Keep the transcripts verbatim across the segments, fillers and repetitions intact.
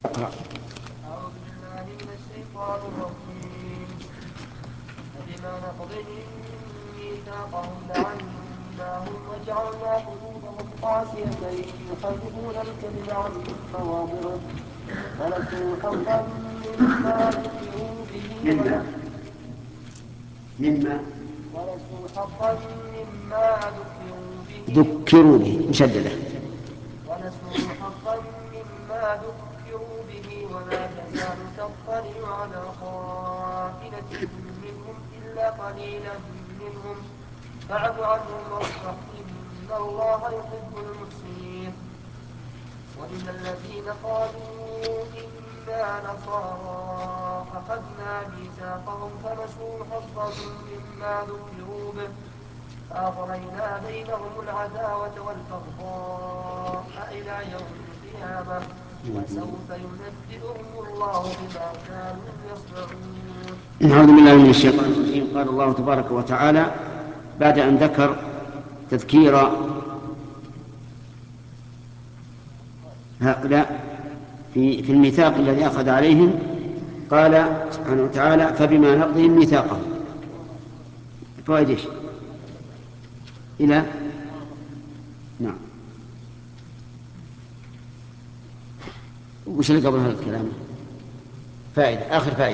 اقرأ. أعوذ بالله من الشيطان الرجيم. فبما نقضهم ميثاقهم لعناهم وجعلنا قلوبهم قاسية يحرفون الكلم عن مواضعه ونسوا حظا مما ذكروا به مما مما ونسوا حظا مما ذكروا به ذكروا به مشددة. ونسوا حظا مما ذكروا به ولا تزال تطلع على خائنة منهم إلا قليلا منهم فاعف عنهم واصفح إن الله يحب المحسنين. وإن الذين قالوا إنا نصارى أخذنا ميثاقهم فنسوا حظا مما ذكروا به فأغرينا بينهم العداوة والبغضاء إلى يوم القيامة وسوف ينبئهم الله بما كانوا يصنعون. نعوذ بالله من الشيطان الرجيم. قال الله تبارك وتعالى بعد أن ذكر تذكير هؤلاء في في الميثاق الذي أخذ عليهم، قال سبحانه وتعالى فبما نقضهم ميثاقهم. فوائد ايش؟ إلى نعم. وش اللي قبل هذا الكلام؟ فائدة، آخر فائدة.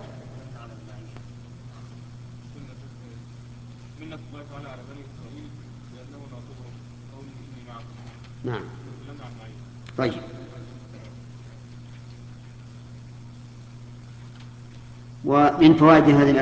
منة الله تعالى على بني إسرائيل لأنه ناصرهم قوله إني معكم. نعم. تكلمنا عن معين. طيب. ومن فوائد هذه